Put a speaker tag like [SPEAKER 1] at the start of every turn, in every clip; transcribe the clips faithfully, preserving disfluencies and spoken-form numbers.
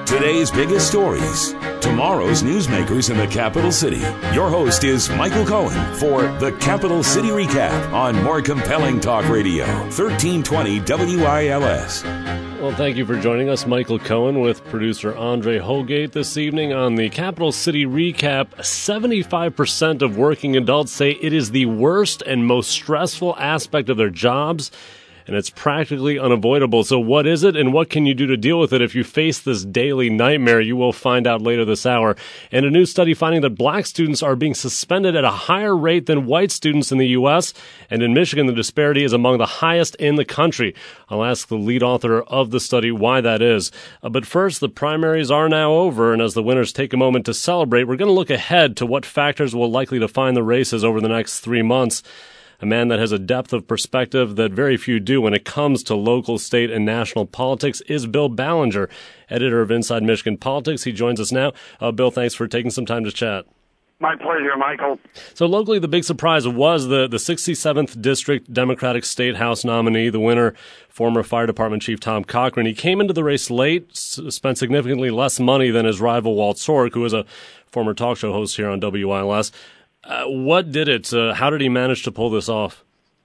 [SPEAKER 1] Today's biggest stories, tomorrow's newsmakers in the capital city. Your host is Michael Cohen for the Capital City Recap on More Compelling Talk Radio, thirteen twenty W I L S.
[SPEAKER 2] Well, thank you for joining us, Michael Cohen, with producer Andre Holgate this evening on the Capital City Recap. seventy-five percent of working adults say it is the worst and most stressful aspect of their jobs, and it's practically unavoidable. So what is it, and what can you do to deal with it if you face this daily nightmare? You will find out later this hour. And a new study finding that black students are being suspended at a higher rate than white students in the U S, and in Michigan, the disparity is among the highest in the country. I'll ask the lead author of the study why that is. Uh, but first, the primaries are now over, and as the winners take a moment to celebrate, we're going to look ahead to what factors will likely define the races over the next three months. A man that has a depth of perspective that very few do when it comes to local, state, and national politics is Bill Ballinger, editor of Inside Michigan Politics. He joins us now. Uh, Bill, thanks for taking some time to chat.
[SPEAKER 3] My pleasure, Michael.
[SPEAKER 2] So locally, the big surprise was the, the sixty-seventh District Democratic State House nominee, the winner, former Fire Department Chief Tom Cochran. He came into the race late, s- spent significantly less money than his rival Walt Sorek, who is a former talk show host here on W I L S. Uh, what did it? Uh, how did he manage to pull this off?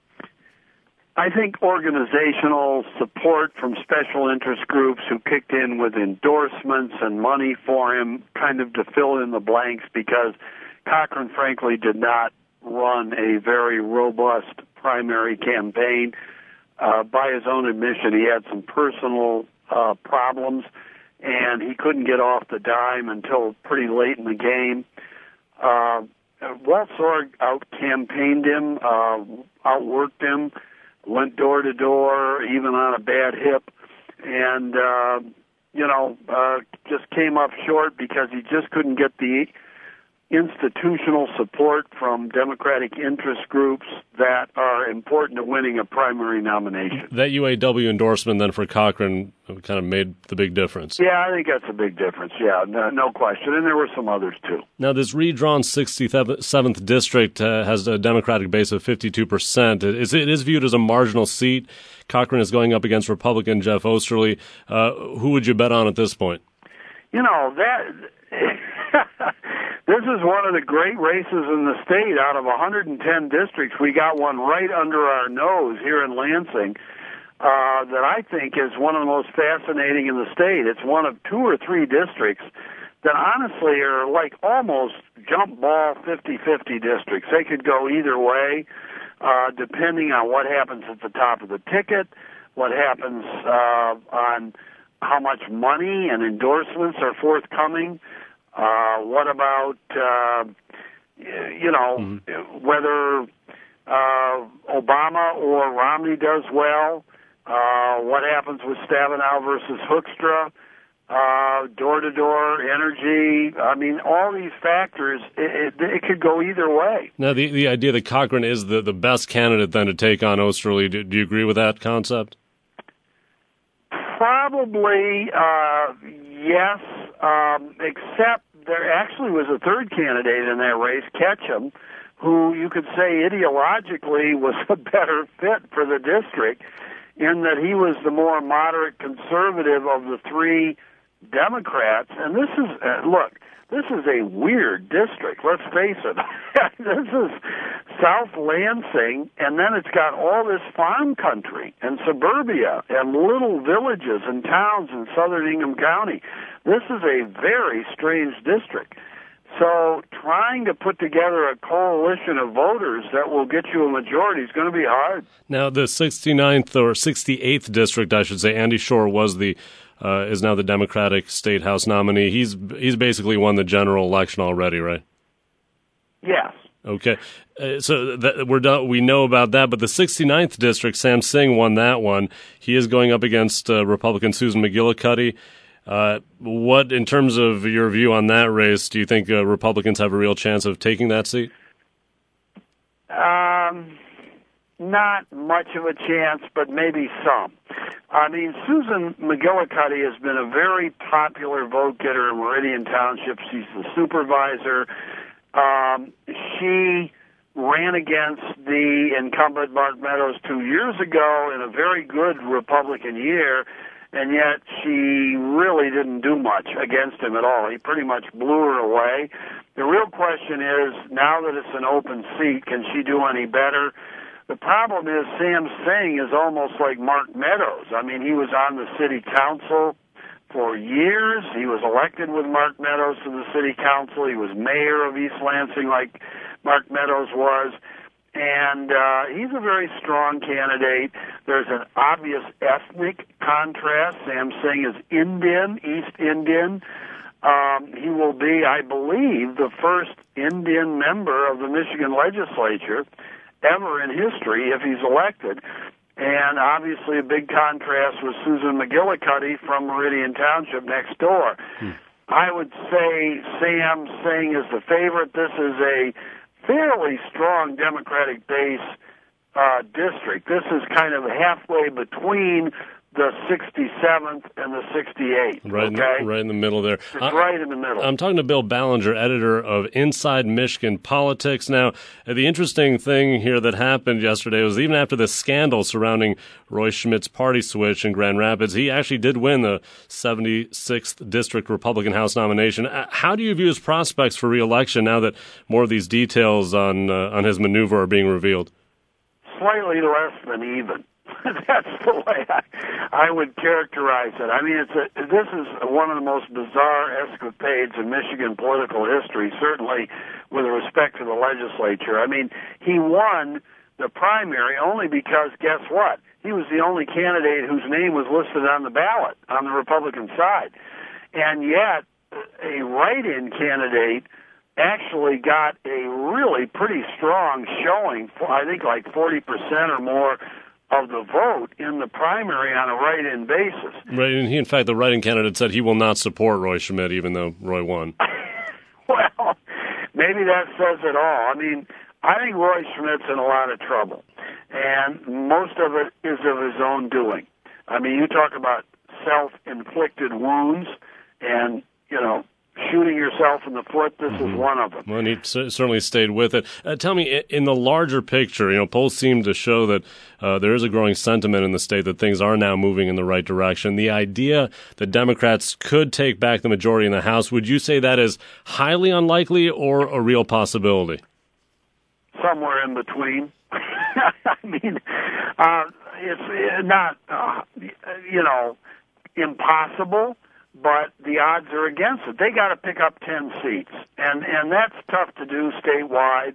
[SPEAKER 3] I think organizational support from special interest groups who kicked in with endorsements and money for him, kind of to fill in the blanks, because Cochran, frankly, did not run a very robust primary campaign. Uh, by his own admission, he had some personal uh, problems, and he couldn't get off the dime until pretty late in the game. Uh, Walt Sorek out-campaigned him, uh, outworked him, went door to door, even on a bad hip, and, uh, you know, uh, just came up short because he just couldn't get the institutional support from Democratic interest groups that are important to winning a primary nomination.
[SPEAKER 2] That U A W endorsement then for Cochran kind of made the big difference.
[SPEAKER 3] Yeah, I think that's a big difference. Yeah, no, no question. And there were some others, too.
[SPEAKER 2] Now, this redrawn sixty-seventh district uh, has a Democratic base of fifty-two percent. It is, it is viewed as a marginal seat. Cochran is going up against Republican Jeff Osterly. Uh, who would you bet on at this point?
[SPEAKER 3] You know, that... This is one of the great races in the state. Out of one hundred ten districts, we got one right under our nose here in Lansing uh, that I think is one of the most fascinating in the state. It's one of two or three districts that honestly are like almost jump ball fifty-fifty districts. They could go either way, uh, depending on what happens at the top of the ticket, what happens uh, on how much money and endorsements are forthcoming. Uh, what about, uh, you know, mm-hmm. whether uh, Obama or Romney does well, uh, what happens with Stabenow versus Hoekstra, uh, door-to-door energy. I mean, all these factors, it, it, it could go either way.
[SPEAKER 2] Now, the, the idea that Cochran is the, the best candidate then to take on Osterly, do, do you agree with that concept?
[SPEAKER 3] Probably, uh, yes, um, except there actually was a third candidate in that race, Ketchum, who you could say ideologically was a better fit for the district in that he was the more moderate conservative of the three Democrats. And this is, uh, look, this is a weird district, let's face it. This is South Lansing, and then it's got all this farm country and suburbia and little villages and towns in southern Ingham County. This is a very strange district. So trying to put together a coalition of voters that will get you a majority is going to be hard.
[SPEAKER 2] Now, the sixty-ninth or sixty-eighth district, I should say, Andy Shore was the uh, is now the Democratic State House nominee. He's he's basically won the general election already, right?
[SPEAKER 3] Yes.
[SPEAKER 2] Okay, uh, so that, we're done. We know about that, but the sixty-ninth district, Sam Singh won that one. He is going up against uh, Republican Susan McGillicuddy. Uh, what, in terms of your view on that race, do you think uh, Republicans have a real chance of taking that seat?
[SPEAKER 3] Um, not much of a chance, but maybe some. I mean, Susan McGillicuddy has been a very popular vote getter in Meridian Township. She's the supervisor. Um, she ran against the incumbent Mark Meadows two years ago in a very good Republican year, and yet she really didn't do much against him at all. He pretty much blew her away. The real question is, now that it's an open seat, can she do any better? The problem is Sam Singh is almost like Mark Meadows. I mean, he was on the city council for years. He was elected with Mark Meadows to the city council. He was mayor of East Lansing like Mark Meadows was. And uh, he's a very strong candidate. There's an obvious ethnic contrast. Sam Singh is Indian, East Indian. Um, he will be, I believe, the first Indian member of the Michigan legislature ever in history if he's elected. And obviously a big contrast with Susan McGillicuddy from Meridian Township next door. Hmm. I would say Sam Singh is the favorite. This is a fairly strong Democratic base uh, district. This is kind of halfway between the sixty-seventh and the sixty-eighth.
[SPEAKER 2] Right,
[SPEAKER 3] okay?
[SPEAKER 2] in the, right in the middle there.
[SPEAKER 3] It's I, right in the middle.
[SPEAKER 2] I'm talking to Bill Ballinger, editor of Inside Michigan Politics. Now, the interesting thing here that happened yesterday was even after the scandal surrounding Roy Schmidt's party switch in Grand Rapids, he actually did win the seventy-sixth District Republican House nomination. How do you view his prospects for re-election now that more of these details on uh, on his maneuver are being revealed?
[SPEAKER 3] Slightly less than even. That's the way I, I would characterize it. I mean, it's a, this is one of the most bizarre escapades in Michigan political history, certainly with respect to the legislature. I mean, he won the primary only because, guess what? He was the only candidate whose name was listed on the ballot on the Republican side. And yet, a write-in candidate actually got a really pretty strong showing, I think like forty percent or more of the vote in the primary on a write-in basis.
[SPEAKER 2] Right, and he, in fact, the write-in candidate said he will not support Roy Schmidt, even though Roy won.
[SPEAKER 3] Well, maybe that says it all. I mean, I think Roy Schmidt's in a lot of trouble, and most of it is of his own doing. I mean, you talk about self-inflicted wounds and, you know, shooting yourself in the foot, this mm-hmm. is one of them.
[SPEAKER 2] Well, and he c- certainly stayed with it. Uh, tell me, in the larger picture, you know, polls seem to show that uh, there is a growing sentiment in the state that things are now moving in the right direction. The idea that Democrats could take back the majority in the House, would you say that is highly unlikely or a real possibility?
[SPEAKER 3] Somewhere in between. I mean, uh, it's not, uh, you know, impossible, but the odds are against it. They got to pick up ten seats, and and that's tough to do statewide.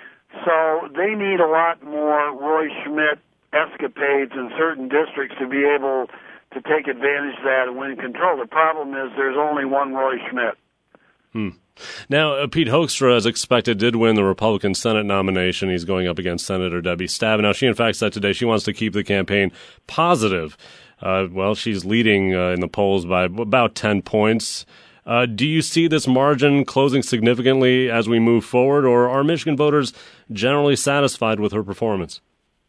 [SPEAKER 3] So they need a lot more Roy Schmidt escapades in certain districts to be able to take advantage of that and win control. The problem is there's only one Roy Schmidt.
[SPEAKER 2] Hmm. Now, uh, Pete Hoekstra, as expected, did win the Republican Senate nomination. He's going up against Senator Debbie Stabenow. Now, she, in fact, said today she wants to keep the campaign positive. Uh, well, she's leading uh, in the polls by about ten points. Uh, do you see this margin closing significantly as we move forward, or are Michigan voters generally satisfied with her performance?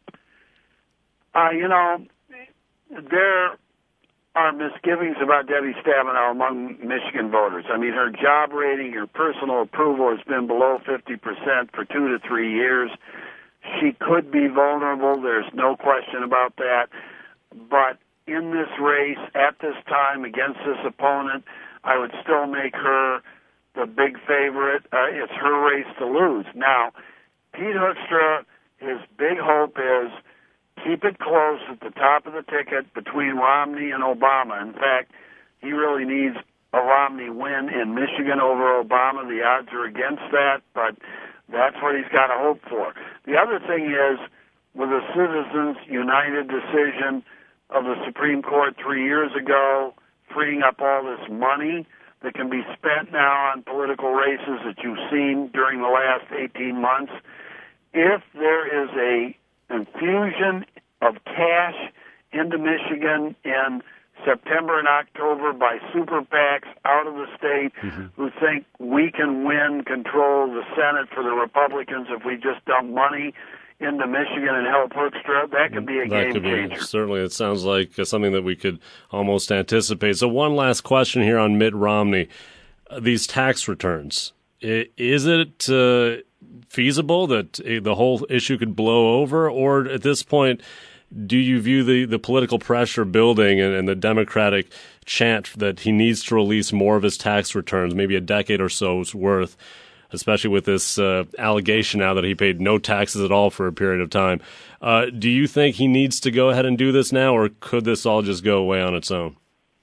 [SPEAKER 3] Uh, you know, there are misgivings about Debbie Stabenow among Michigan voters. I mean, her job rating, her personal approval has been below fifty percent for two to three years. She could be vulnerable. There's no question about that. But in this race, at this time, against this opponent, I would still make her the big favorite. Uh, it's her race to lose. Now, Pete Hoekstra, his big hope is keep it close at the top of the ticket between Romney and Obama. In fact, he really needs a Romney win in Michigan over Obama. The odds are against that, but that's what he's got to hope for. The other thing is, with the Citizens United decision of the Supreme Court three years ago, freeing up all this money that can be spent now on political races that you've seen during the last eighteen months, if there is a infusion of cash into Michigan in September and October by super PACs out of the state mm-hmm. who think we can win control of the Senate for the Republicans if we just dump money into Michigan and help Hoekstra, that could be a
[SPEAKER 2] that
[SPEAKER 3] game
[SPEAKER 2] could
[SPEAKER 3] changer.
[SPEAKER 2] Be, certainly, it sounds like something that we could almost anticipate. So one last question here on Mitt Romney. Uh, these tax returns, is it uh, feasible that the whole issue could blow over? Or at this point, do you view the, the political pressure building and, and the Democratic chant that he needs to release more of his tax returns, maybe a decade or so's worth, especially with this uh, allegation now that he paid no taxes at all for a period of time? Uh, do you think he needs to go ahead and do this now, or could this all just go away on its own?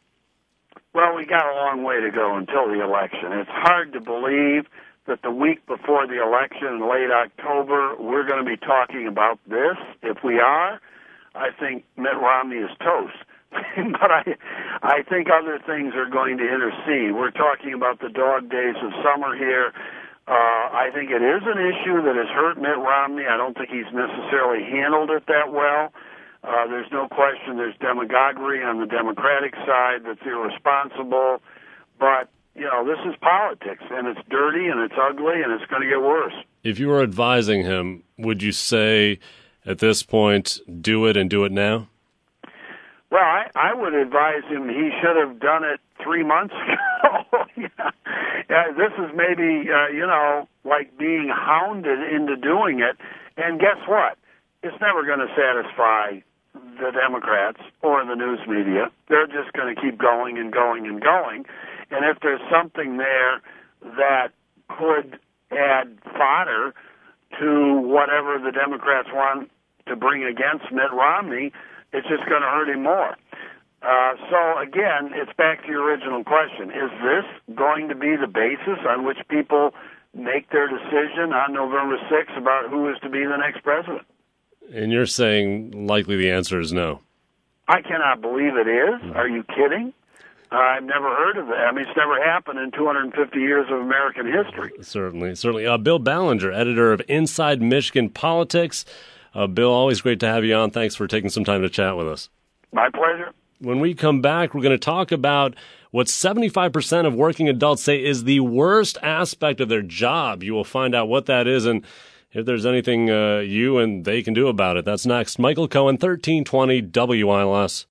[SPEAKER 3] Well, we got a long way to go until the election. It's hard to believe that the week before the election in late October, we're going to be talking about this. If we are, I think Mitt Romney is toast. But I, I think other things are going to intercede. We're talking about the dog days of summer here. Uh, I think it is an issue that has hurt Mitt Romney. I don't think he's necessarily handled it that well. Uh, there's no question there's demagoguery on the Democratic side that's irresponsible. But, you know, this is politics, and it's dirty, and it's ugly, and it's going to get worse.
[SPEAKER 2] If you were advising him, would you say at this point, do it and do it now?
[SPEAKER 3] Well, I, I would advise him he should have done it three months ago. yeah. Yeah, this is maybe, uh, you know, like being hounded into doing it. And guess what? It's never going to satisfy the Democrats or the news media. They're just going to keep going and going and going. And if there's something there that could add fodder to whatever the Democrats want to bring against Mitt Romney, it's just going to hurt him more. Uh, so, again, it's back to your original question. Is this going to be the basis on which people make their decision on November sixth about who is to be the next president?
[SPEAKER 2] And you're saying likely the answer is no.
[SPEAKER 3] I cannot believe it is. Are you kidding? Uh, I've never heard of that. I mean, it's never happened in two hundred fifty years of American history.
[SPEAKER 2] Certainly, certainly. Uh, Bill Ballinger, editor of Inside Michigan Politics. Uh, Bill, always great to have you on. Thanks for taking some time to chat with us.
[SPEAKER 3] My pleasure.
[SPEAKER 2] When we come back, we're going to talk about what seventy-five percent of working adults say is the worst aspect of their job. You will find out what that is and if there's anything uh, you and they can do about it. That's next. Michael Cohen, thirteen twenty W I L S.